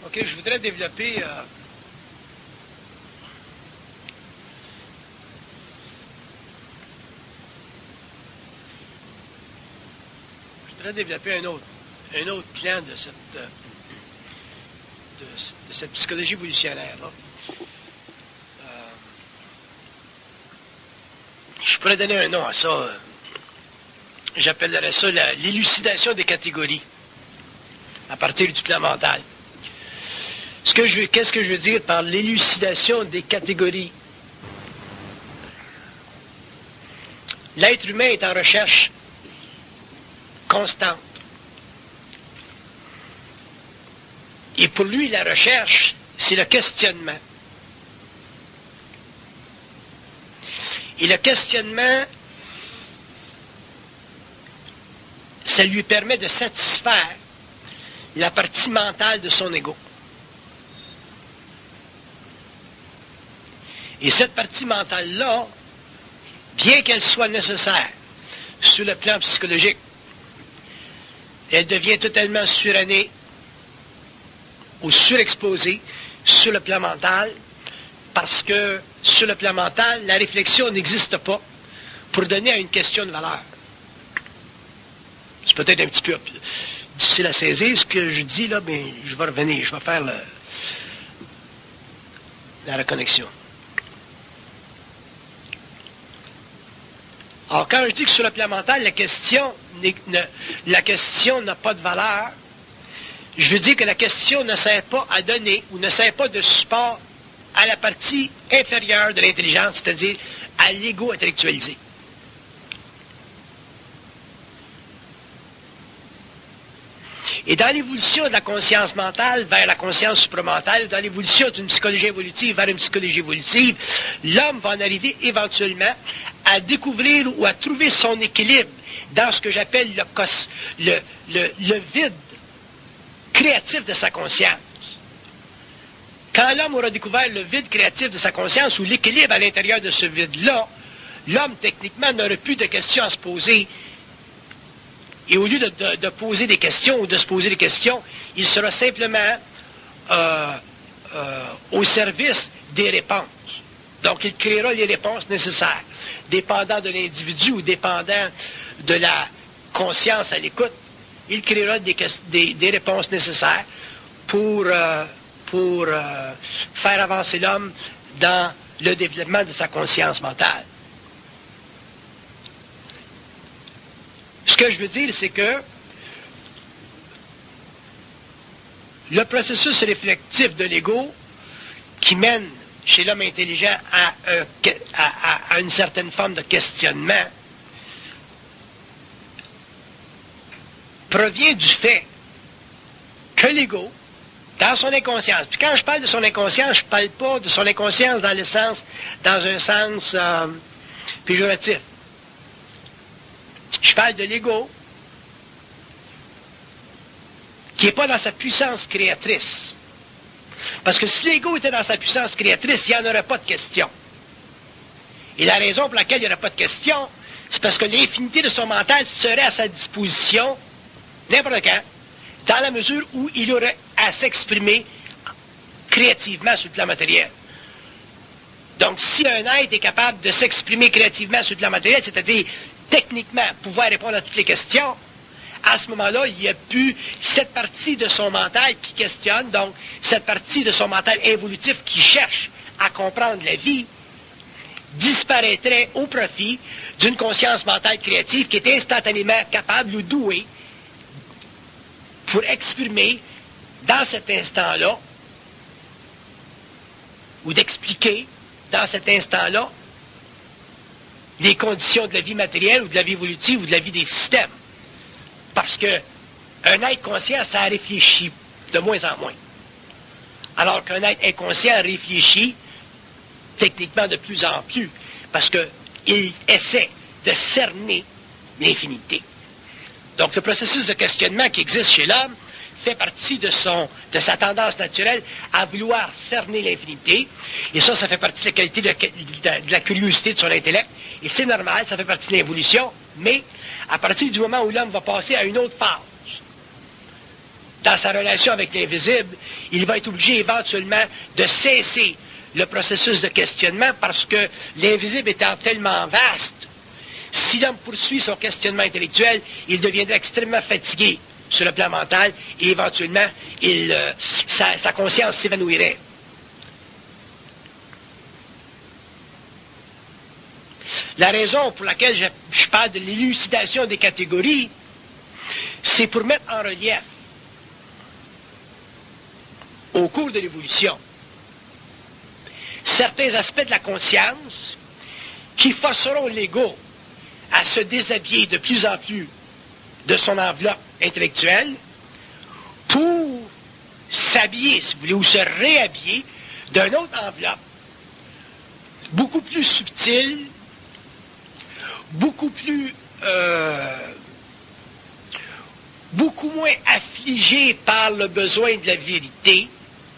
OK, je voudrais développer un autre plan de cette psychologie évolutionnaire-là. Je pourrais donner un nom à ça. J'appellerais ça l'élucidation des catégories à partir du plan mental. Qu'est-ce que je veux dire par l'élucidation des catégories? L'être humain est en recherche constante. Et pour lui, la recherche, c'est le questionnement. Et le questionnement, ça lui permet de satisfaire la partie mentale de son ego. Et cette partie mentale-là, bien qu'elle soit nécessaire sur le plan psychologique, elle devient totalement surannée ou surexposée sur le plan mental, parce que sur le plan mental, la réflexion n'existe pas pour donner à une question de valeur. C'est peut-être un petit peu difficile à saisir ce que je dis là, mais je vais revenir, je vais faire la reconnexion. Alors, quand je dis que sur le plan mental, la question n'a pas de valeur, je veux dire que la question ne sert pas à donner ou ne sert pas de support à la partie inférieure de l'intelligence, c'est-à-dire à l'ego intellectualisé. Et dans l'évolution de la conscience mentale vers la conscience supramentale, dans l'évolution d'une psychologie évolutive vers une psychologie évolutive, l'homme va en arriver éventuellement à découvrir ou à trouver son équilibre dans ce que j'appelle le vide créatif de sa conscience. Quand l'homme aura découvert le vide créatif de sa conscience ou l'équilibre à l'intérieur de ce vide-là, l'homme, techniquement, n'aurait plus de questions à se poser. Et au lieu de poser des questions ou de se poser des questions, il sera simplement au service des réponses. Donc, il créera les réponses nécessaires, dépendant de l'individu ou dépendant de la conscience à l'écoute. Il créera des réponses nécessaires pour faire avancer l'homme dans le développement de sa conscience mentale. Ce que je veux dire, c'est que le processus réflectif de l'ego qui mène chez l'homme intelligent à une certaine forme de questionnement provient du fait que l'ego, dans son inconscience, puis quand je parle de son inconscience, je ne parle pas de son inconscience dans un sens péjoratif. Je parle de l'ego qui n'est pas dans sa puissance créatrice. Parce que si l'ego était dans sa puissance créatrice, il n'y en aurait pas de question. Et la raison pour laquelle il n'y aurait pas de question, c'est parce que l'infinité de son mental serait à sa disposition n'importe quand, dans la mesure où il aurait à s'exprimer créativement sur le plan matériel. Donc, si un être est capable de s'exprimer créativement sur le plan matériel, c'est-à-dire techniquement pouvoir répondre à toutes les questions, à ce moment-là, il n'y a plus cette partie de son mental qui questionne, donc cette partie de son mental évolutif qui cherche à comprendre la vie, disparaîtrait au profit d'une conscience mentale créative qui est instantanément capable ou douée pour exprimer dans cet instant-là, ou d'expliquer dans cet instant-là les conditions de la vie matérielle ou de la vie évolutive ou de la vie des systèmes. Parce que un être conscient, ça réfléchit de moins en moins. Alors qu'un être inconscient réfléchit techniquement de plus en plus, parce qu'il essaie de cerner l'infinité. Donc le processus de questionnement qui existe chez l'homme fait partie de sa tendance naturelle à vouloir cerner l'infinité. Et ça fait partie de la qualité de la curiosité de son intellect. Et c'est normal, ça fait partie de l'évolution. Mais à partir du moment où l'homme va passer à une autre phase dans sa relation avec l'invisible, il va être obligé éventuellement de cesser le processus de questionnement parce que l'invisible étant tellement vaste, si l'homme poursuit son questionnement intellectuel, il deviendrait extrêmement fatigué sur le plan mental et éventuellement, sa conscience s'évanouirait. La raison pour laquelle je parle de l'élucidation des catégories, c'est pour mettre en relief, au cours de l'évolution, certains aspects de la conscience qui forceront l'ego à se déshabiller de plus en plus de son enveloppe intellectuelle pour s'habiller, si vous voulez, ou se réhabiller d'une autre enveloppe beaucoup plus subtile, beaucoup moins affligée par le besoin de la vérité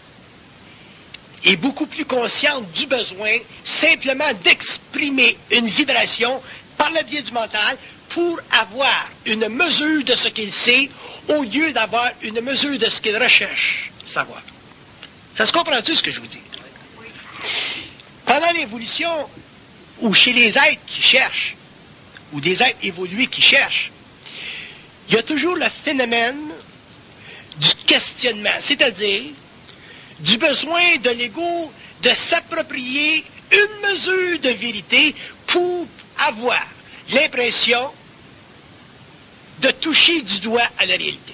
et beaucoup plus consciente du besoin simplement d'exprimer une vibration par le biais du mental pour avoir une mesure de ce qu'il sait au lieu d'avoir une mesure de ce qu'il recherche savoir. Ça se comprend-tu ce que je vous dis? Pendant l'évolution, ou chez les êtres qui cherchent, ou des êtres évolués qui cherchent, il y a toujours le phénomène du questionnement, c'est-à-dire du besoin de l'ego de s'approprier une mesure de vérité pour avoir l'impression de toucher du doigt à la réalité.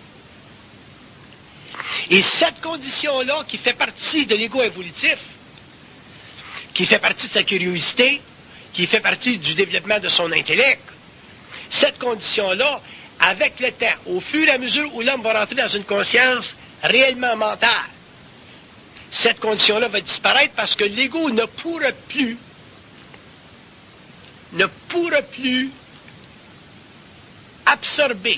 Et cette condition-là, qui fait partie de l'ego évolutif, qui fait partie de sa curiosité, qui fait partie du développement de son intellect, cette condition-là, avec le temps, au fur et à mesure où l'homme va rentrer dans une conscience réellement mentale, cette condition-là va disparaître parce que l'ego ne pourra plus absorber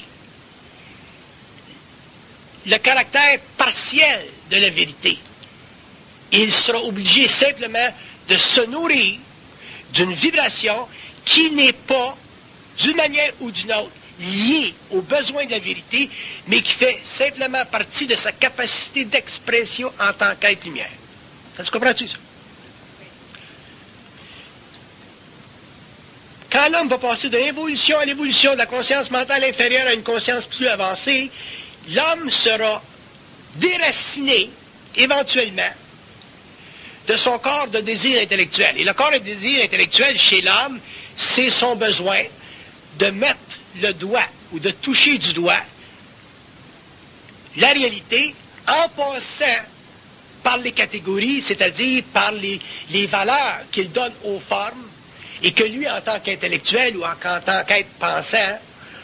le caractère partiel de la vérité. Il sera obligé simplement de se nourrir d'une vibration qui n'est pas, d'une manière ou d'une autre, liée aux besoins de la vérité, mais qui fait simplement partie de sa capacité d'expression en tant qu'être lumière. Ça se comprend-tu, ça? Quand l'homme va passer de l'évolution à l'évolution de la conscience mentale inférieure à une conscience plus avancée, l'homme sera déraciné, éventuellement, de son corps de désir intellectuel. Et le corps de désir intellectuel chez l'homme, c'est son besoin de mettre le doigt ou de toucher du doigt la réalité en passant par les catégories, c'est-à-dire par les valeurs qu'il donne aux formes et que lui, en tant qu'intellectuel ou en tant qu'être pensant,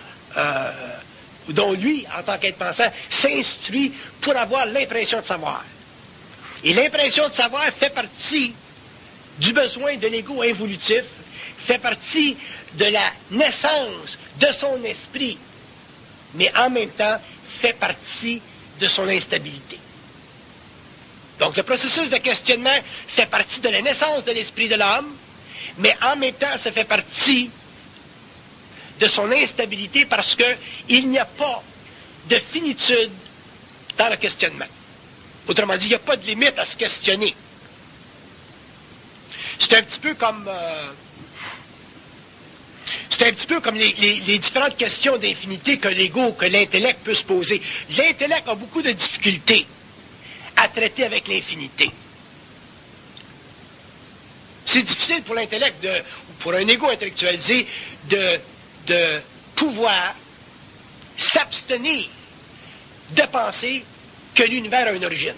dont lui, en tant qu'être pensant, s'instruit pour avoir l'impression de savoir. Et l'impression de savoir fait partie du besoin de l'ego involutif, fait partie de la naissance de son esprit, mais en même temps fait partie de son instabilité. Donc le processus de questionnement fait partie de la naissance de l'esprit de l'homme, mais en même temps ça fait partie de son instabilité parce qu'il n'y a pas de finitude dans le questionnement. Autrement dit, il n'y a pas de limite à se questionner. C'est un petit peu comme les différentes questions d'infinité que l'ego, que l'intellect peut se poser. L'intellect a beaucoup de difficultés à traiter avec l'infinité. C'est difficile pour l'intellect, ou pour un ego intellectualisé, de pouvoir s'abstenir de penser que l'univers a une origine.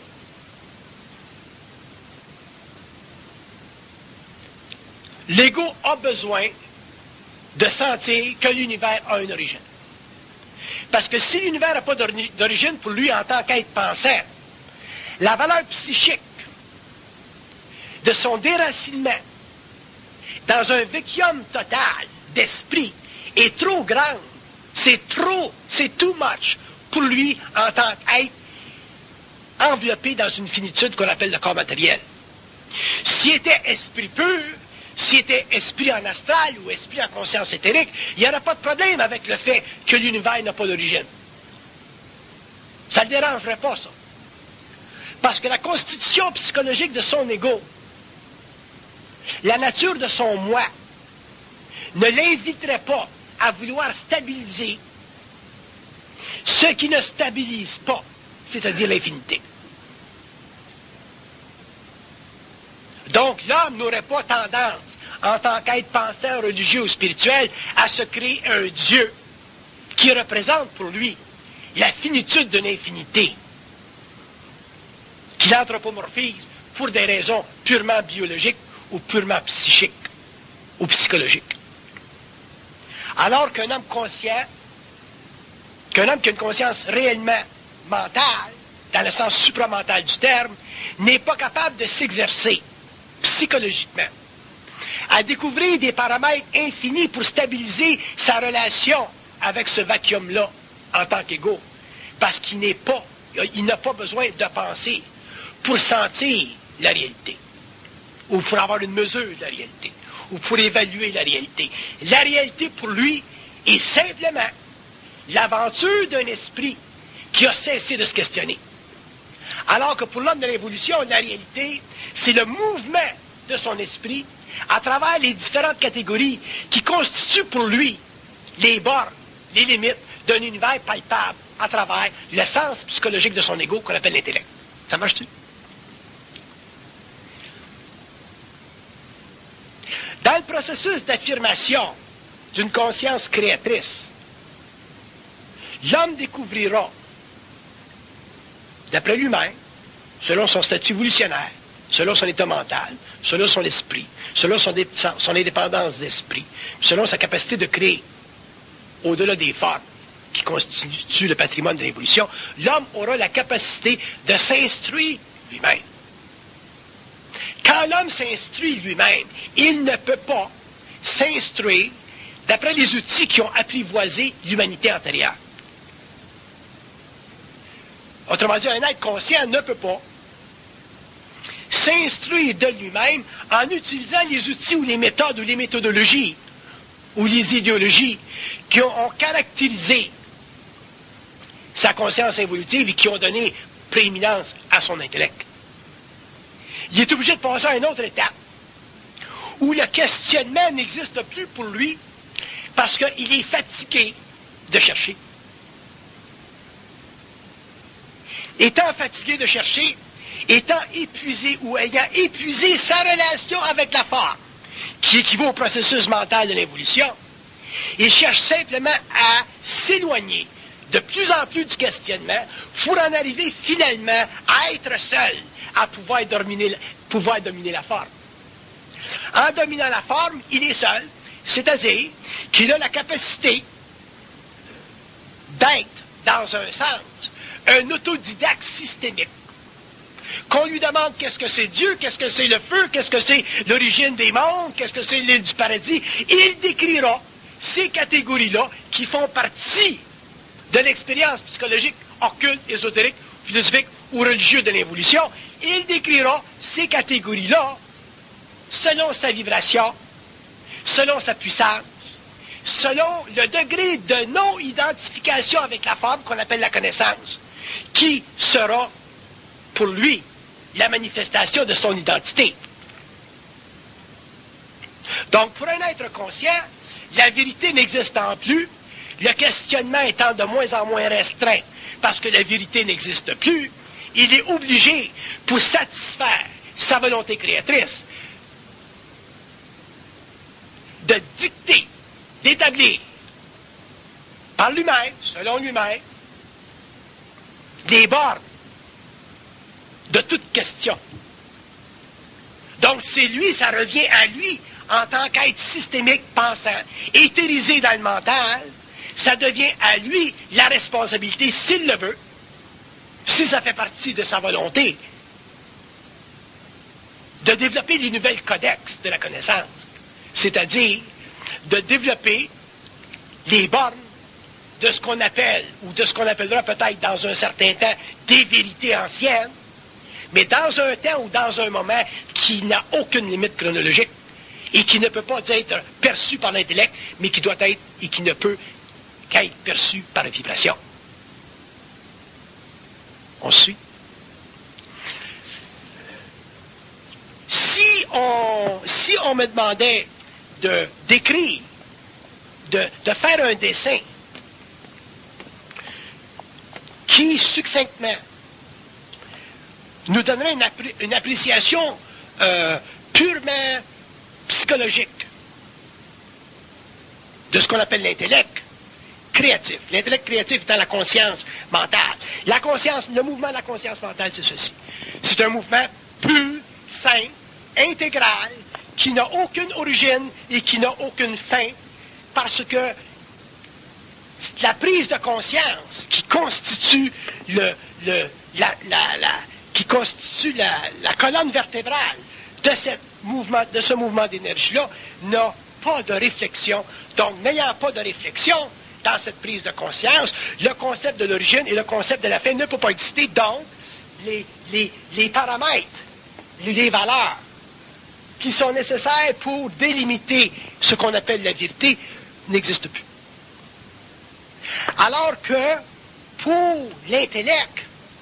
L'ego a besoin de sentir que l'univers a une origine. Parce que si l'univers n'a pas d'origine pour lui en tant qu'être pensant, la valeur psychique de son déracinement dans un vacuum total d'esprit est trop grande. C'est too much pour lui en tant qu'être enveloppé dans une finitude qu'on appelle le corps matériel. S'il était esprit pur, s'il était esprit en astral ou esprit en conscience éthérique, il n'y aurait pas de problème avec le fait que l'univers n'a pas d'origine. Ça ne le dérangerait pas, ça. Parce que la constitution psychologique de son ego, la nature de son moi, ne l'inviterait pas à vouloir stabiliser ce qui ne stabilise pas, c'est-à-dire l'infinité. Donc l'homme n'aurait pas tendance, en tant qu'être penseur religieux ou spirituel, à se créer un Dieu qui représente pour lui la finitude de l'infinité, qu'il anthropomorphise pour des raisons purement biologiques ou purement psychiques ou psychologiques. Alors qu'un homme conscient, qu'un homme qui a une conscience réellement mentale, dans le sens supramental du terme, n'est pas capable de s'exercer psychologiquement à découvrir des paramètres infinis pour stabiliser sa relation avec ce vacuum-là en tant qu'ego, parce qu'il n'a pas besoin de penser pour sentir la réalité, ou pour avoir une mesure de la réalité, ou pour évaluer la réalité. La réalité, pour lui, est simplement l'aventure d'un esprit qui a cessé de se questionner. Alors que pour l'homme de l'évolution, la réalité, c'est le mouvement de son esprit à travers les différentes catégories qui constituent pour lui les bornes, les limites d'un univers palpable à travers l'essence psychologique de son ego qu'on appelle l'intellect. Ça marche-tu? Dans le processus d'affirmation d'une conscience créatrice, l'homme découvrira, d'après lui-même, selon son statut évolutionnaire, selon son état mental, selon son esprit, selon son indépendance d'esprit, selon sa capacité de créer au-delà des formes qui constituent le patrimoine de l'évolution, l'homme aura la capacité de s'instruire lui-même. Quand l'homme s'instruit lui-même, il ne peut pas s'instruire d'après les outils qui ont apprivoisé l'humanité antérieure. Autrement dit, un être conscient ne peut pas s'instruire de lui-même en utilisant les outils ou les méthodes ou les méthodologies ou les idéologies qui ont caractérisé sa conscience évolutive et qui ont donné prééminence à son intellect. Il est obligé de passer à une autre étape où le questionnement n'existe plus pour lui parce qu'il est fatigué de chercher. Étant fatigué de chercher, étant épuisé ou ayant épuisé sa relation avec la forme, qui équivaut au processus mental de l'évolution, il cherche simplement à s'éloigner de plus en plus du questionnement pour en arriver finalement à être seul, à pouvoir dominer la forme. En dominant la forme, il est seul, c'est-à-dire qu'il a la capacité d'être, dans un sens, un autodidacte systémique. Qu'on lui demande qu'est-ce que c'est Dieu, qu'est-ce que c'est le feu, qu'est-ce que c'est l'origine des mondes, qu'est-ce que c'est l'île du paradis, il décrira ces catégories-là qui font partie de l'expérience psychologique, occulte, ésotérique, philosophique ou religieuse de l'évolution. Il décrira ces catégories-là selon sa vibration, selon sa puissance, selon le degré de non-identification avec la forme qu'on appelle la connaissance, qui sera pour lui la manifestation de son identité. Donc, pour un être conscient, la vérité n'existant plus, le questionnement étant de moins en moins restreint, parce que la vérité n'existe plus, il est obligé, pour satisfaire sa volonté créatrice, de dicter, d'établir, par lui-même, selon lui-même, des bornes de toute question. Donc, c'est lui, ça revient à lui, en tant qu'être systémique, pensant, éthérisé dans le mental, ça devient à lui la responsabilité, s'il le veut, si ça fait partie de sa volonté, de développer les nouvelles codex de la connaissance, c'est-à-dire de développer les bornes de ce qu'on appelle, ou de ce qu'on appellera peut-être dans un certain temps, des vérités anciennes, mais dans un temps ou dans un moment qui n'a aucune limite chronologique et qui ne peut pas être perçu par l'intellect, mais qui doit être et qui ne peut qu'être perçu par la vibration. On suit? Si on me demandait d'écrire, de faire un dessin qui, succinctement, nous donnerait une appréciation purement psychologique de ce qu'on appelle l'intellect créatif. L'intellect créatif étant la conscience mentale. Le mouvement de la conscience mentale, c'est ceci. C'est un mouvement pur, simple, intégral, qui n'a aucune origine et qui n'a aucune fin, parce que la prise de conscience qui constitue la colonne vertébrale de ce mouvement d'énergie-là n'a pas de réflexion. Donc, n'ayant pas de réflexion dans cette prise de conscience, le concept de l'origine et le concept de la fin ne peut pas exister. Donc, les paramètres, les valeurs qui sont nécessaires pour délimiter ce qu'on appelle la vérité n'existent plus. Alors que, pour l'intellect,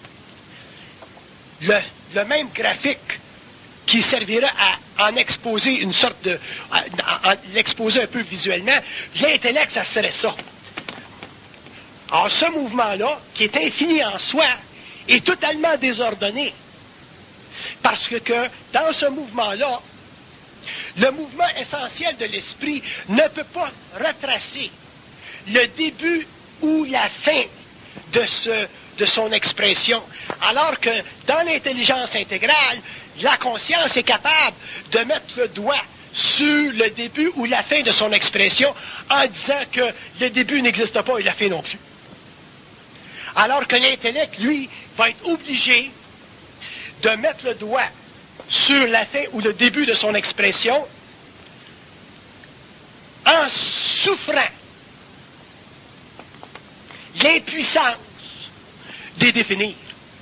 le même graphique qui servira à en exposer une sorte de... à l'exposer un peu visuellement, l'intellect, ça serait ça. Alors, ce mouvement-là, qui est infini en soi, est totalement désordonné. Parce que dans ce mouvement-là, le mouvement essentiel de l'esprit ne peut pas retracer le début ou la fin de son expression. Alors que dans l'intelligence intégrale, la conscience est capable de mettre le doigt sur le début ou la fin de son expression en disant que le début n'existe pas et la fin non plus. Alors que l'intellect, lui, va être obligé de mettre le doigt sur la fin ou le début de son expression en souffrant l'impuissance des définir.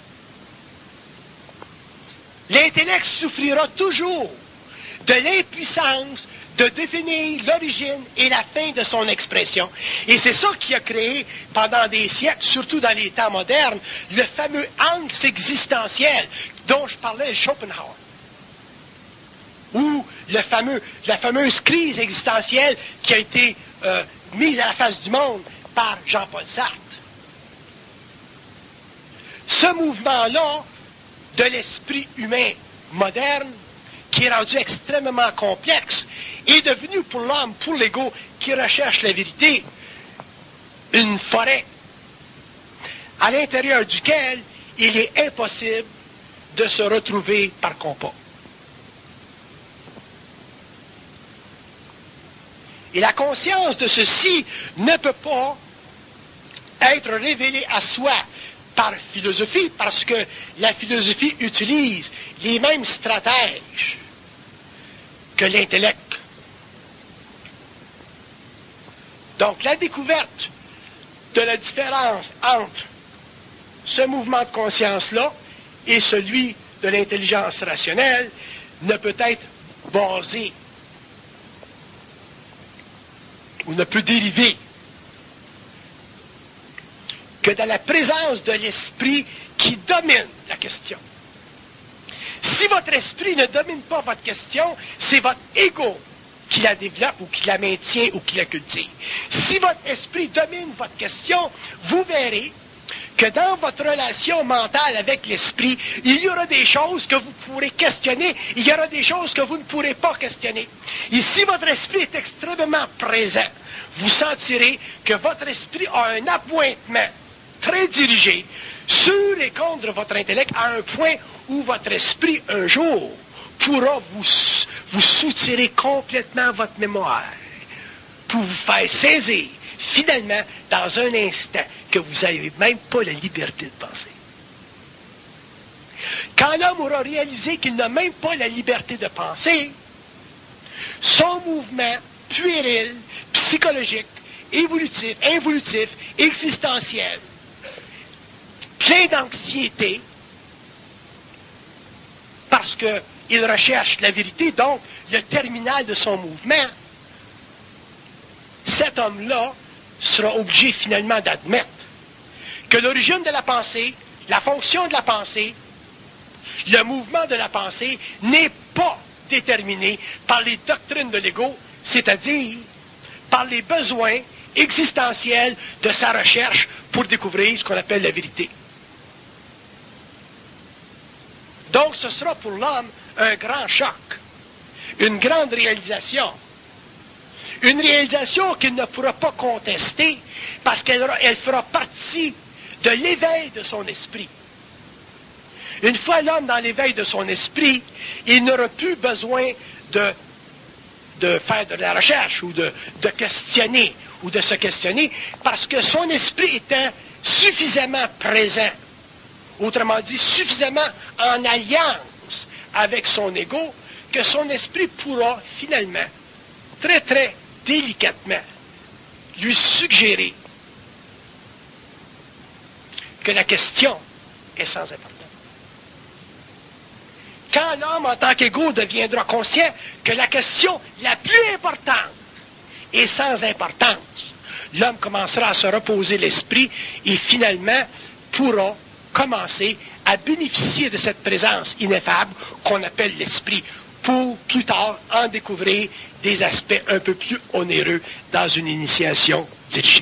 L'intellect souffrira toujours de l'impuissance de définir l'origine et la fin de son expression. Et c'est ça qui a créé, pendant des siècles, surtout dans les temps modernes, le fameux angst existentiel dont je parlais, Schopenhauer. Ou la fameuse crise existentielle qui a été mise à la face du monde par Jean-Paul Sartre. Ce mouvement-là de l'esprit humain moderne, qui est rendu extrêmement complexe, est devenu pour l'homme, pour l'ego qui recherche la vérité, une forêt à l'intérieur duquel il est impossible de se retrouver par compas. Et la conscience de ceci ne peut pas être révélée à soi par philosophie, parce que la philosophie utilise les mêmes stratèges que l'intellect. Donc, la découverte de la différence entre ce mouvement de conscience-là et celui de l'intelligence rationnelle ne peut être basée ou ne peut dériver que dans la présence de l'esprit qui domine la question. Si votre esprit ne domine pas votre question, c'est votre ego qui la développe ou qui la maintient ou qui la cultive. Si votre esprit domine votre question, vous verrez que dans votre relation mentale avec l'esprit, il y aura des choses que vous pourrez questionner, il y aura des choses que vous ne pourrez pas questionner. Et si votre esprit est extrêmement présent, vous sentirez que votre esprit a un appointement très dirigé sur les comptes de votre intellect à un point où votre esprit, un jour, pourra vous soutirer complètement votre mémoire pour vous faire saisir, finalement, dans un instant, que vous n'avez même pas la liberté de penser. Quand l'homme aura réalisé qu'il n'a même pas la liberté de penser, son mouvement puéril, psychologique, évolutif, involutif, existentiel, plein d'anxiété, parce qu'il recherche la vérité, donc le terminal de son mouvement, cet homme-là sera obligé finalement d'admettre que l'origine de la pensée, La fonction de la pensée, le mouvement de la pensée, n'est pas déterminé par les doctrines de l'ego, c'est-à-dire par les besoins existentiels de sa recherche pour découvrir ce qu'on appelle la vérité. Donc ce sera pour l'homme un grand choc, une grande réalisation. Une réalisation qu'il ne pourra pas contester parce qu'elle fera partie de l'éveil de son esprit. Une fois l'homme dans l'éveil de son esprit, il n'aura plus besoin de faire de la recherche ou de questionner ou de se questionner parce que son esprit étant suffisamment présent, autrement dit suffisamment en alliance avec son ego, que son esprit pourra finalement, très très délicatement, lui suggérer que la question est sans importance. Quand l'homme, en tant qu'ego, deviendra conscient que la question la plus importante est sans importance, l'homme commencera à se reposer l'esprit et finalement pourra commencer à bénéficier de cette présence ineffable qu'on appelle l'esprit, pour plus tard en découvrir des aspects un peu plus onéreux dans une initiation dirigée.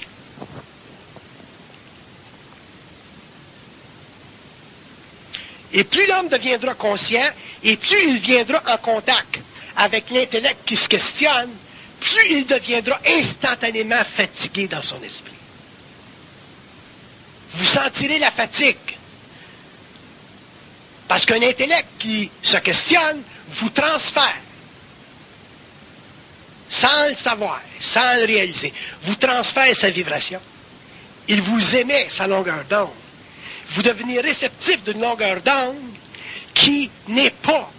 Et plus l'homme deviendra conscient, et plus il viendra en contact avec l'intellect qui se questionne, plus il deviendra instantanément fatigué dans son esprit. Vous sentirez la fatigue. Parce qu'un intellect qui se questionne vous transfère, sans le savoir, sans le réaliser, vous transfère sa vibration. Il vous émet sa longueur d'onde. Vous devenez réceptif d'une longueur d'onde qui n'est pas,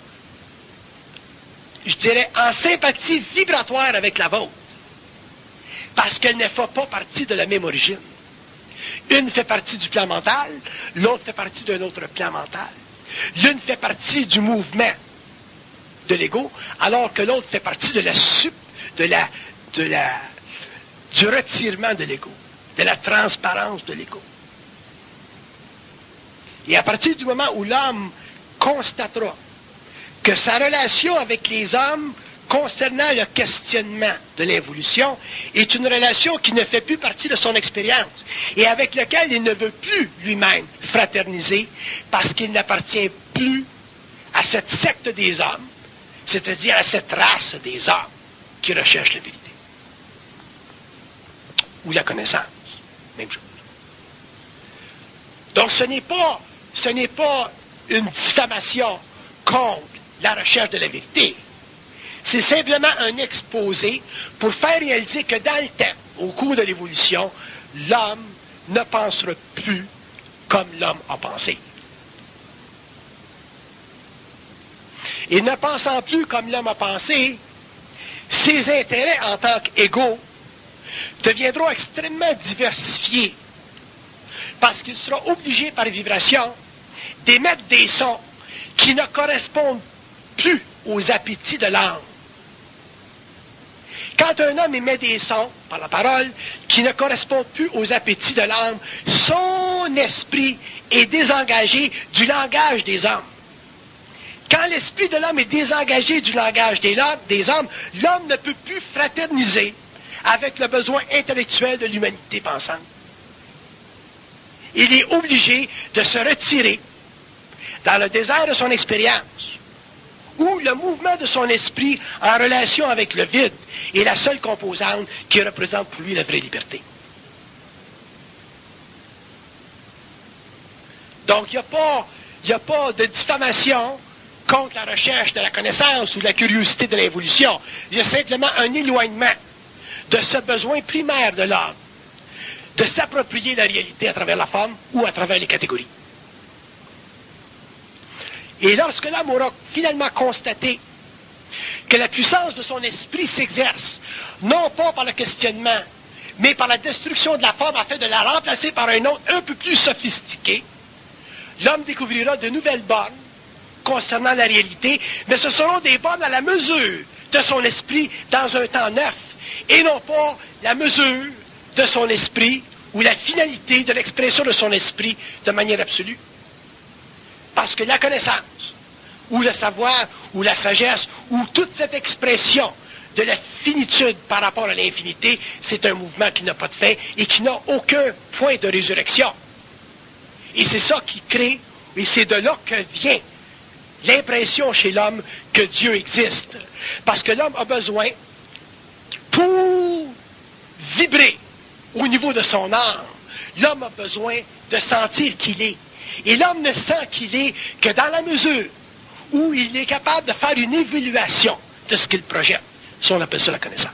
je dirais, en sympathie vibratoire avec la vôtre. Parce qu'elle ne fait pas partie de la même origine. Une fait partie du plan mental, l'autre fait partie d'un autre plan mental. L'une fait partie du mouvement de l'ego, alors que l'autre fait partie du retirement de l'ego, de la transparence de l'ego. Et à partir du moment où l'homme constatera que sa relation avec les hommes concernant le questionnement de l'involution est une relation qui ne fait plus partie de son expérience et avec laquelle il ne veut plus lui-même fraterniser parce qu'il n'appartient plus à cette secte des hommes, c'est-à-dire à cette race des hommes qui recherchent la vérité. Ou la connaissance, même chose. Donc ce n'est pas une diffamation contre la recherche de la vérité. C'est simplement un exposé pour faire réaliser que dans le temps, au cours de l'évolution, l'homme ne pensera plus comme l'homme a pensé. Et ne pensant plus comme l'homme a pensé, ses intérêts en tant qu'égaux deviendront extrêmement diversifiés parce qu'il sera obligé par vibration d'émettre des sons qui ne correspondent plus aux appétits de l'âme. Quand un homme émet des sons, par la parole, qui ne correspondent plus aux appétits de l'âme, son esprit est désengagé du langage des hommes. Quand l'esprit de l'homme est désengagé du langage des hommes, l'homme ne peut plus fraterniser avec le besoin intellectuel de l'humanité pensante. Il est obligé de se retirer dans le désert de son expérience, où le mouvement de son esprit en relation avec le vide est la seule composante qui représente pour lui la vraie liberté. Donc, il n'y a pas de diffamation contre la recherche de la connaissance ou de la curiosité de l'évolution. Il y a simplement un éloignement de ce besoin primaire de l'homme, de s'approprier la réalité à travers la forme ou à travers les catégories. Et lorsque l'homme aura finalement constaté que la puissance de son esprit s'exerce, non pas par le questionnement, mais par la destruction de la forme afin de la remplacer par un autre un peu plus sophistiqué, l'homme découvrira de nouvelles bornes concernant la réalité, mais ce seront des bornes à la mesure de son esprit dans un temps neuf, et non pas la mesure de son esprit ou la finalité de l'expression de son esprit de manière absolue Parce que la connaissance, ou le savoir, ou la sagesse, ou toute cette expression de la finitude par rapport à l'infinité, c'est un mouvement qui n'a pas de fin et qui n'a aucun point de résurrection. Et c'est ça qui crée, et c'est de là que vient l'impression chez l'homme que Dieu existe. Parce que l'homme a besoin, pour vibrer au niveau de son âme, l'homme a besoin de sentir qu'il est. Et l'homme ne sent qu'il est que dans la mesure où il est capable de faire une évaluation de ce qu'il projette. Ça, on appelle ça la connaissance.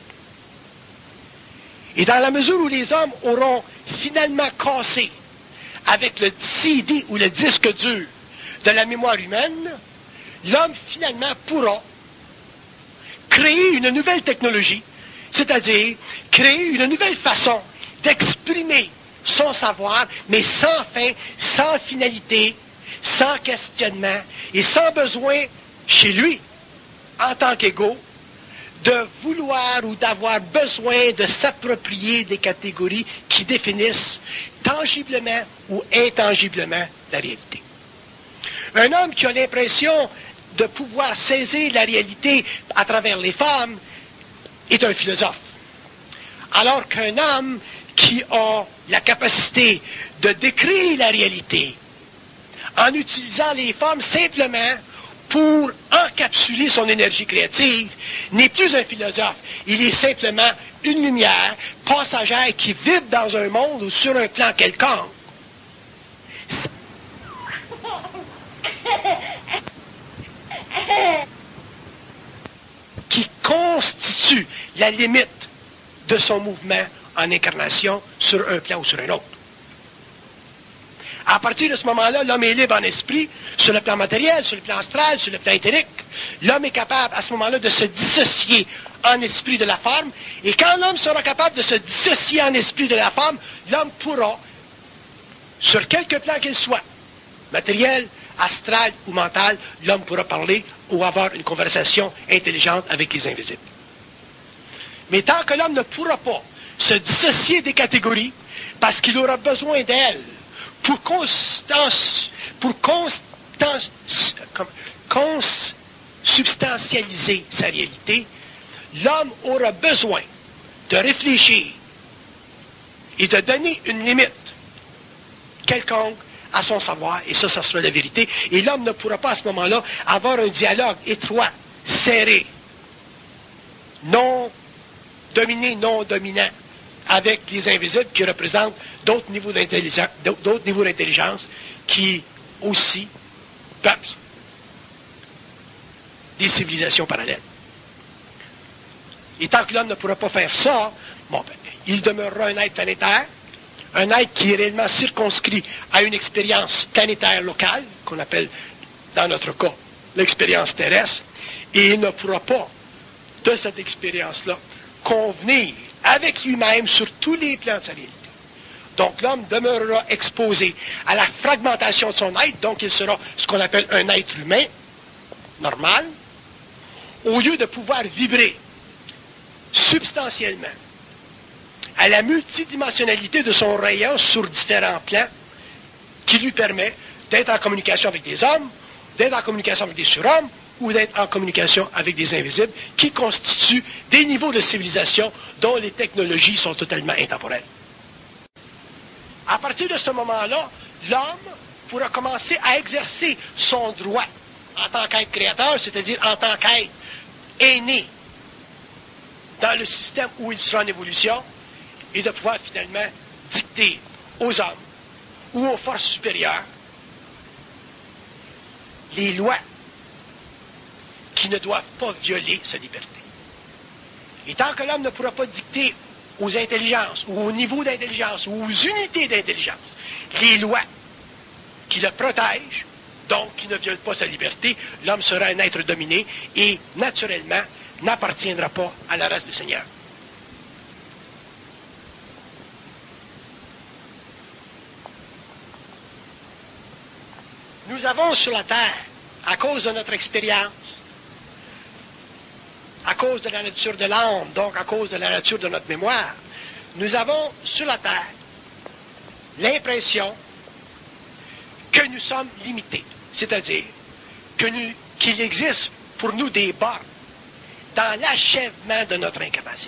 Et dans la mesure où les hommes auront finalement cassé avec le CD ou le disque dur de la mémoire humaine, l'homme finalement pourra créer une nouvelle technologie, c'est-à-dire créer une nouvelle façon d'exprimer son savoir, mais sans fin, sans finalité, sans questionnement et sans besoin chez lui, en tant qu'égo, de vouloir ou d'avoir besoin de s'approprier des catégories qui définissent tangiblement ou intangiblement la réalité. Un homme qui a l'impression de pouvoir saisir la réalité à travers les femmes est un philosophe. Alors qu'un homme qui a la capacité de décrire la réalité en utilisant les femmes simplement pour encapsuler son énergie créative, n'est plus un philosophe. Il est simplement une lumière passagère qui vibre dans un monde ou sur un plan quelconque. Qui constitue la limite de son mouvement en incarnation sur un plan ou sur un autre. À partir de ce moment-là, l'homme est libre en esprit, sur le plan matériel, sur le plan astral, sur le plan éthérique. L'homme est capable, à ce moment-là, de se dissocier en esprit de la forme. Et quand l'homme sera capable de se dissocier en esprit de la forme, l'homme pourra, sur quelque plan qu'il soit, matériel, astral ou mental, l'homme pourra parler ou avoir une conversation intelligente avec les invisibles. Mais tant que l'homme ne pourra pas se dissocier des catégories, parce qu'il aura besoin d'elles, pour consubstantialiser sa réalité, l'homme aura besoin de réfléchir et de donner une limite quelconque à son savoir, et ça sera la vérité. Et l'homme ne pourra pas à ce moment-là avoir un dialogue étroit, serré, non dominé, non dominant, avec les invisibles qui représentent d'autres niveaux d'intelligence qui aussi peuplent des civilisations parallèles. Et tant que l'homme ne pourra pas faire ça, il demeurera un être planétaire, un être qui est réellement circonscrit à une expérience planétaire locale, qu'on appelle, dans notre cas, l'expérience terrestre, et il ne pourra pas, de cette expérience-là, convenir avec lui-même sur tous les plans de sa réalité. Donc l'homme demeurera exposé à la fragmentation de son être, donc il sera ce qu'on appelle un être humain, normal, au lieu de pouvoir vibrer substantiellement à la multidimensionnalité de son rayon sur différents plans qui lui permet d'être en communication avec des hommes, d'être en communication avec des surhommes, ou d'être en communication avec des invisibles qui constituent des niveaux de civilisation dont les technologies sont totalement intemporelles. À partir de ce moment-là, l'homme pourra commencer à exercer son droit en tant qu'être créateur, c'est-à-dire en tant qu'être aîné dans le système où il sera en évolution, et de pouvoir finalement dicter aux hommes ou aux forces supérieures les lois qui ne doivent pas violer sa liberté. Et tant que l'homme ne pourra pas dicter aux intelligences, ou au niveau d'intelligence, ou aux unités d'intelligence, les lois qui le protègent, donc qui ne violent pas sa liberté, l'homme sera un être dominé et, naturellement, n'appartiendra pas à la race des seigneurs. Nous avons sur la Terre, à cause de notre expérience, à cause de la nature de l'âme, donc à cause de la nature de notre mémoire, nous avons sur la Terre l'impression que nous sommes limités. C'est-à-dire qu'il existe pour nous des bornes dans l'achèvement de notre incarnation.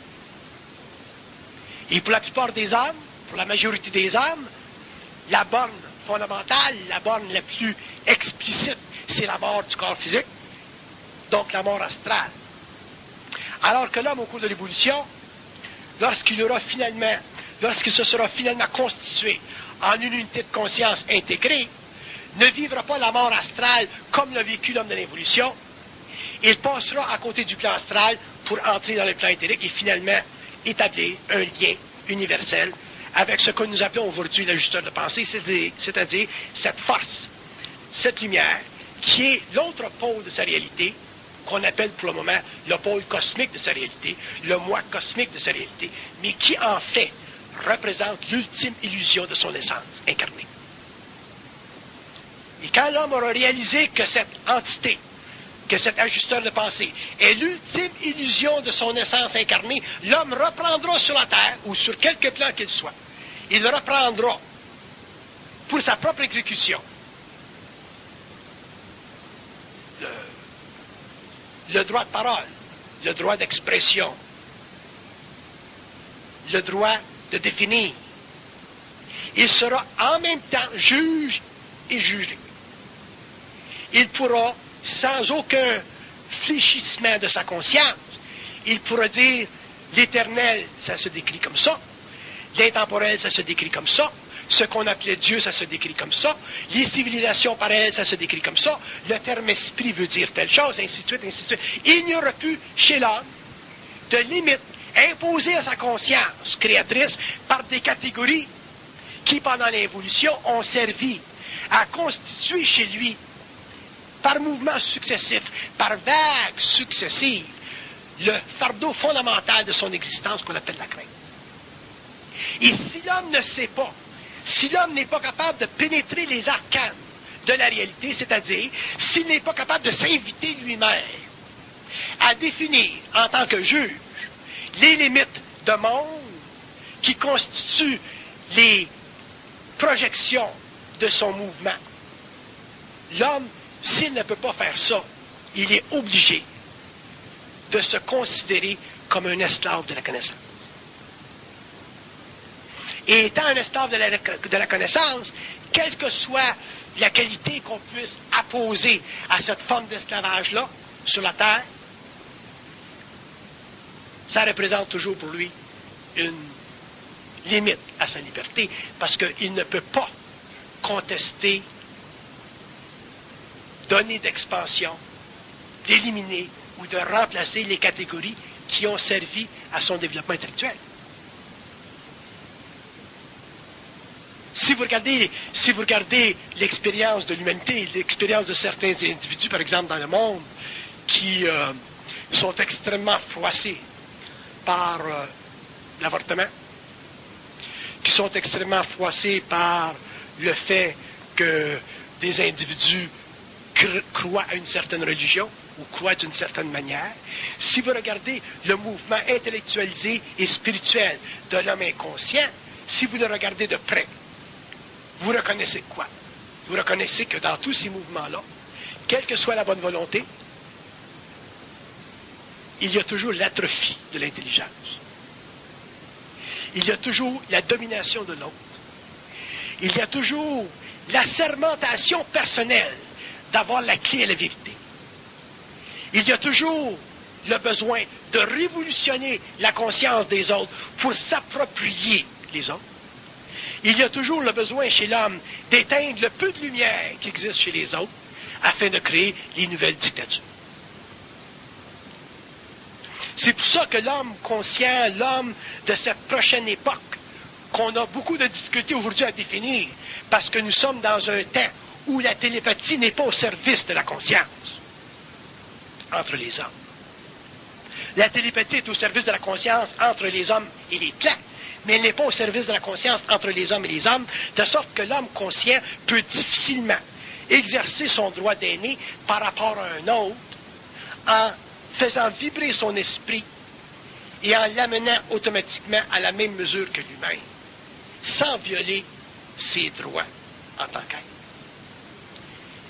Et pour la plupart des hommes, pour la majorité des hommes, la borne fondamentale, la borne la plus explicite, c'est la mort du corps physique, donc la mort astrale. Alors que l'homme, au cours de l'évolution, lorsqu'il se sera finalement constitué en une unité de conscience intégrée, ne vivra pas la mort astrale comme l'a vécu l'homme de l'évolution. Il passera à côté du plan astral pour entrer dans le plan éthérique et finalement établir un lien universel avec ce que nous appelons aujourd'hui l'ajusteur de pensée, c'est-à-dire cette force, cette lumière, qui est l'autre pôle de sa réalité, qu'on appelle pour le moment le pôle cosmique de sa réalité, le moi cosmique de sa réalité, mais qui en fait représente l'ultime illusion de son essence incarnée. Et quand l'homme aura réalisé que cette entité, que cet ajusteur de pensée est l'ultime illusion de son essence incarnée, l'homme reprendra sur la terre, ou sur quelque plan qu'il soit, il reprendra pour sa propre exécution le droit de parole, le droit d'expression, le droit de définir. Il sera en même temps juge et jugé. Il pourra, sans aucun fléchissement de sa conscience, il pourra dire l'éternel, ça se décrit comme ça, l'intemporel, ça se décrit comme ça, ce qu'on appelait Dieu, ça se décrit comme ça, les civilisations par elles, ça se décrit comme ça, le terme esprit veut dire telle chose, ainsi de suite, ainsi de suite. Il n'y aura plus chez l'homme de limite imposée à sa conscience créatrice par des catégories qui, pendant l'évolution, ont servi à constituer chez lui, par mouvements successifs, par vagues successives, le fardeau fondamental de son existence qu'on appelle la crainte. Et si l'homme ne sait pas, si l'homme n'est pas capable de pénétrer les arcanes de la réalité, c'est-à-dire s'il n'est pas capable de s'inviter lui-même à définir en tant que juge les limites de monde qui constituent les projections de son mouvement, l'homme, s'il ne peut pas faire ça, il est obligé de se considérer comme un esclave de la connaissance. Et étant un esclave de la connaissance, quelle que soit la qualité qu'on puisse apposer à cette forme d'esclavage-là sur la terre, ça représente toujours pour lui une limite à sa liberté, parce qu'il ne peut pas contester, donner d'expansion, d'éliminer ou de remplacer les catégories qui ont servi à son développement intellectuel. Si vous regardez l'expérience de l'humanité, l'expérience de certains individus, par exemple, dans le monde, qui sont extrêmement froissés par l'avortement, qui sont extrêmement froissés par le fait que des individus croient à une certaine religion ou croient d'une certaine manière, si vous regardez le mouvement intellectualisé et spirituel de l'homme inconscient, si vous le regardez de près, vous reconnaissez quoi? Vous reconnaissez que dans tous ces mouvements-là, quelle que soit la bonne volonté, il y a toujours l'atrophie de l'intelligence. Il y a toujours la domination de l'autre. Il y a toujours la sermentation personnelle d'avoir la clé à la vérité. Il y a toujours le besoin de révolutionner la conscience des autres pour s'approprier les autres. Il y a toujours le besoin chez l'homme d'éteindre le peu de lumière qui existe chez les autres afin de créer les nouvelles dictatures. C'est pour ça que l'homme conscient, l'homme de cette prochaine époque, qu'on a beaucoup de difficultés aujourd'hui à définir, parce que nous sommes dans un temps où la télépathie n'est pas au service de la conscience entre les hommes. La télépathie est au service de la conscience entre les hommes et les plants, mais elle n'est pas au service de la conscience entre les hommes et les hommes, de sorte que l'homme conscient peut difficilement exercer son droit d'aîné par rapport à un autre en faisant vibrer son esprit et en l'amenant automatiquement à la même mesure que lui-même, sans violer ses droits en tant qu'être.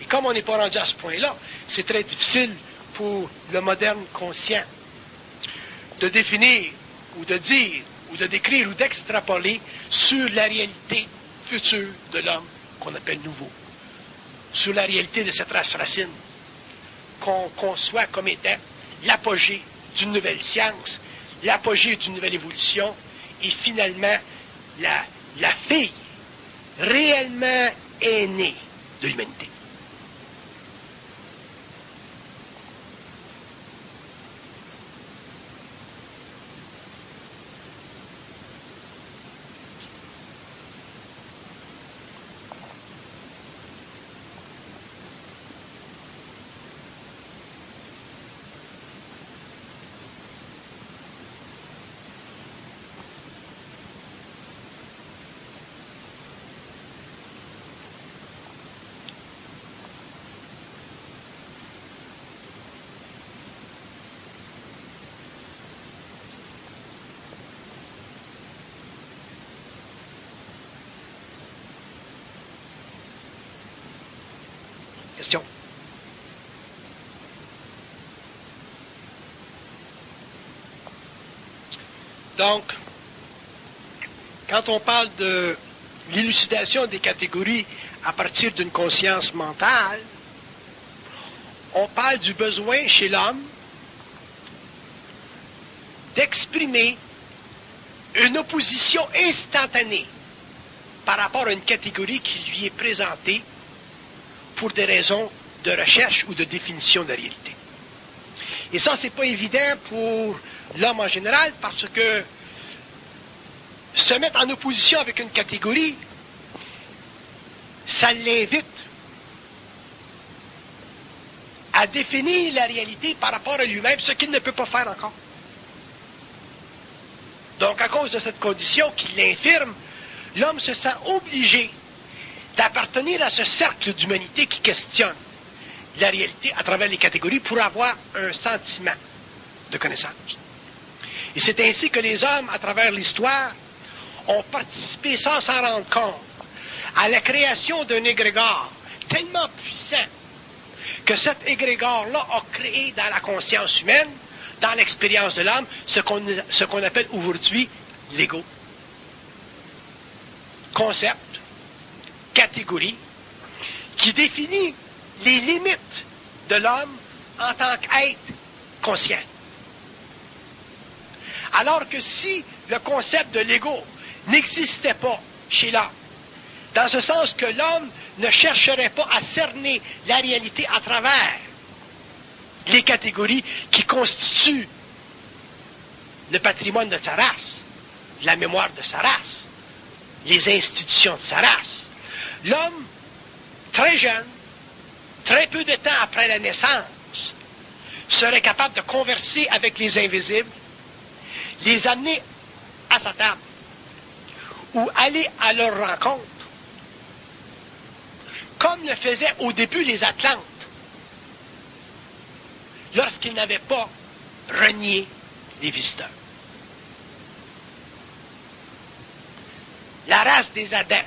Et comme on n'est pas rendu à ce point-là, c'est très difficile pour le moderne conscient de définir ou de dire ou de décrire ou d'extrapoler sur la réalité future de l'homme qu'on appelle nouveau, sur la réalité de cette race racine qu'on conçoit comme étant l'apogée d'une nouvelle science, l'apogée d'une nouvelle évolution et finalement la fille réellement aînée de l'humanité. Question. Donc, quand on parle de l'élucidation des catégories à partir d'une conscience mentale, on parle du besoin chez l'homme d'exprimer une opposition instantanée par rapport à une catégorie qui lui est présentée pour des raisons de recherche ou de définition de la réalité. Et ça, c'est pas évident pour l'homme en général parce que se mettre en opposition avec une catégorie, ça l'invite à définir la réalité par rapport à lui-même, ce qu'il ne peut pas faire encore. Donc, à cause de cette condition qui l'infirme, l'homme se sent obligé d'appartenir à ce cercle d'humanité qui questionne la réalité à travers les catégories pour avoir un sentiment de connaissance. Et c'est ainsi que les hommes, à travers l'histoire, ont participé sans s'en rendre compte à la création d'un égrégore tellement puissant que cet égrégore-là a créé dans la conscience humaine, dans l'expérience de l'homme, ce qu'on appelle aujourd'hui l'ego. Concept, catégorie, qui définit les limites de l'homme en tant qu'être conscient. Alors que si le concept de l'ego n'existait pas chez l'homme, dans ce sens que l'homme ne chercherait pas à cerner la réalité à travers les catégories qui constituent le patrimoine de sa race, la mémoire de sa race, les institutions de sa race. L'homme, très jeune, très peu de temps après la naissance, serait capable de converser avec les invisibles, les amener à sa table ou aller à leur rencontre, comme le faisaient au début les Atlantes, lorsqu'ils n'avaient pas renié les visiteurs. La race des Adams.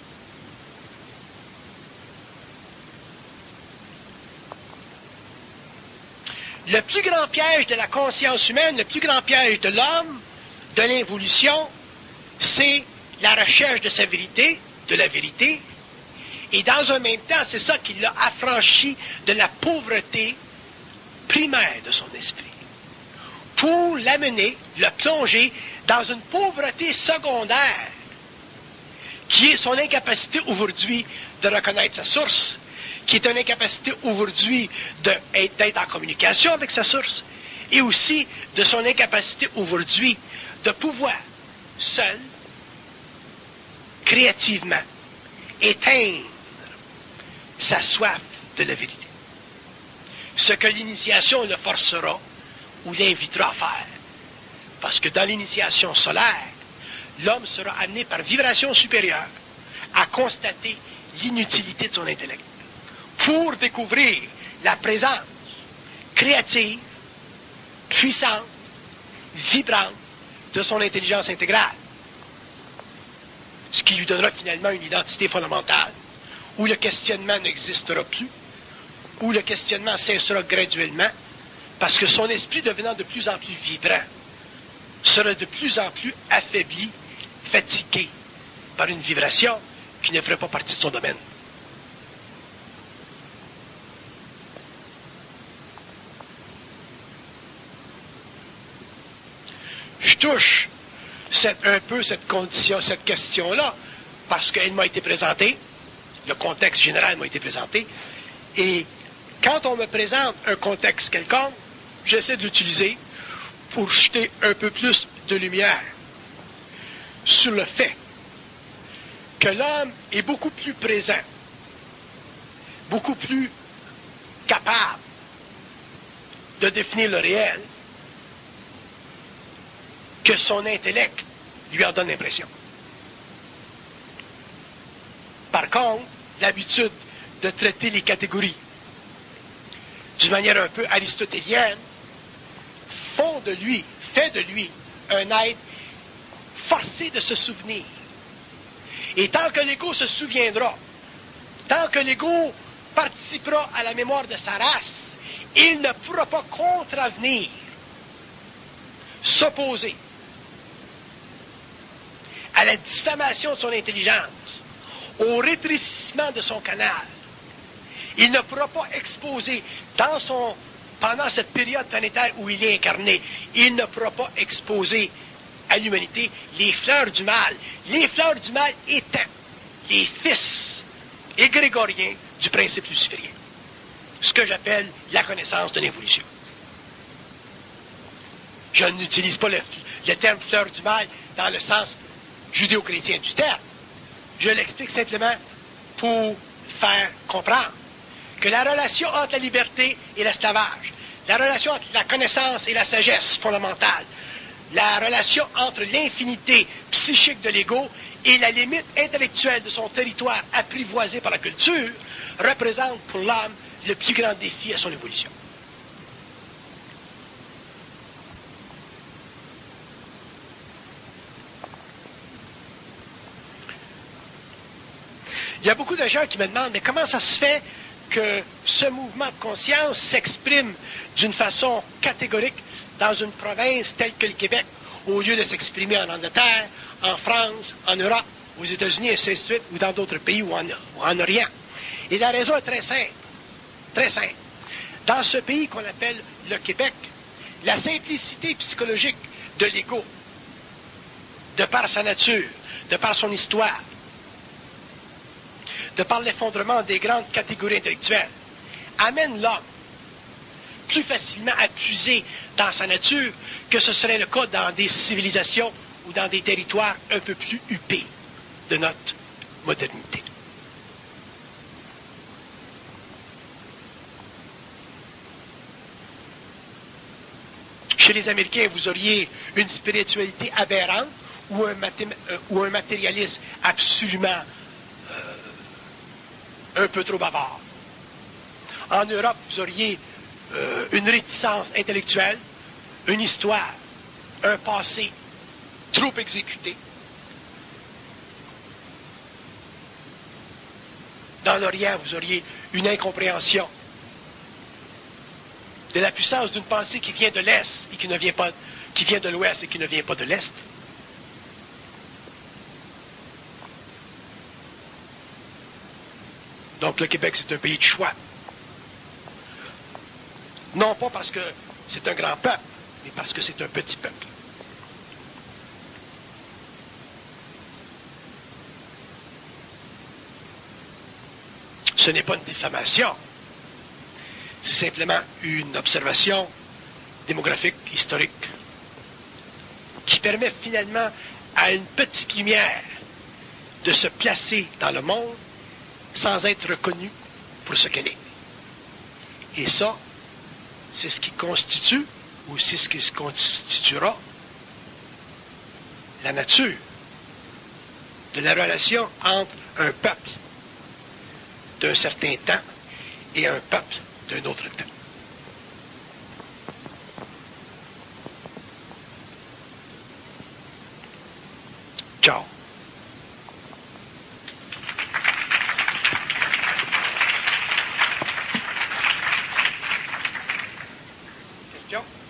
Le plus grand piège de la conscience humaine, le plus grand piège de l'homme, de l'évolution, c'est la recherche de sa vérité, de la vérité, et dans un même temps, c'est ça qui l'a affranchi de la pauvreté primaire de son esprit, pour l'amener, le plonger dans une pauvreté secondaire, qui est son incapacité aujourd'hui de reconnaître sa source, qui est une incapacité aujourd'hui d'être en communication avec sa source, et aussi de son incapacité aujourd'hui de pouvoir, seul, créativement, éteindre sa soif de la vérité. Ce que l'initiation le forcera ou l'invitera à faire. Parce que dans l'initiation solaire, l'homme sera amené par vibration supérieure à constater l'inutilité de son intellect pour découvrir la présence créative, puissante, vibrante de son intelligence intégrale. Ce qui lui donnera finalement une identité fondamentale où le questionnement n'existera plus où le questionnement cessera graduellement, parce que son esprit devenant de plus en plus vibrant, sera de plus en plus affaibli, fatigué par une vibration qui ne ferait pas partie de son domaine. Je touche un peu cette condition, cette question-là, parce qu'elle m'a été présentée, le contexte général m'a été présenté, et quand on me présente un contexte quelconque, j'essaie de l'utiliser pour jeter un peu plus de lumière sur le fait que l'homme est beaucoup plus présent, beaucoup plus capable de définir le réel que son intellect lui en donne l'impression. Par contre, l'habitude de traiter les catégories d'une manière un peu aristotélienne fait de lui un être forcé de se souvenir. Et tant que l'ego se souviendra, tant que l'ego participera à la mémoire de sa race, il ne pourra pas contravenir, s'opposer à la diffamation de son intelligence, au rétrécissement de son canal. Il ne pourra pas exposer pendant cette période planétaire où il est incarné, il ne pourra pas exposer à l'humanité les fleurs du mal. Les fleurs du mal étant les fils égrégoriens du principe luciférien. Ce que j'appelle la connaissance de l'évolution. Je n'utilise pas le terme fleurs du mal dans le sens judéo-chrétien du terme. Je l'explique simplement pour faire comprendre que la relation entre la liberté et l'esclavage, la relation entre la connaissance et la sagesse fondamentale, la relation entre l'infinité psychique de l'ego et la limite intellectuelle de son territoire apprivoisé par la culture, représente pour l'homme le plus grand défi à son évolution. Il y a beaucoup de gens qui me demandent, mais comment ça se fait que ce mouvement de conscience s'exprime d'une façon catégorique dans une province telle que le Québec, au lieu de s'exprimer en Angleterre, en France, en Europe, aux États-Unis, et ainsi de suite, ou dans d'autres pays ou en Orient. Et la raison est très simple. Très simple. Dans ce pays qu'on appelle le Québec, la simplicité psychologique de l'ego, de par sa nature, de par son histoire, de par l'effondrement des grandes catégories intellectuelles, amène l'homme plus facilement à puiser dans sa nature que ce serait le cas dans des civilisations ou dans des territoires un peu plus huppés de notre modernité. Chez les Américains, vous auriez une spiritualité aberrante ou un matérialisme absolument un peu trop bavard. En Europe, vous auriez une réticence intellectuelle, une histoire, un passé trop exécuté. Dans l'Orient, vous auriez une incompréhension de la puissance d'une pensée qui vient de l'Est et qui ne vient pas, qui vient de l'Ouest et qui ne vient pas de l'Est. Donc le Québec, c'est un pays de choix. Non pas parce que c'est un grand peuple, mais parce que c'est un petit peuple. Ce n'est pas une diffamation. C'est simplement une observation démographique, historique, qui permet finalement à une petite lumière de se placer dans le monde sans être reconnue pour ce qu'elle est. Et ça, c'est ce qui constitue, ou c'est ce qui se constituera, la nature de la relation entre un peuple d'un certain temps et un peuple d'un autre temps. Ciao. questions?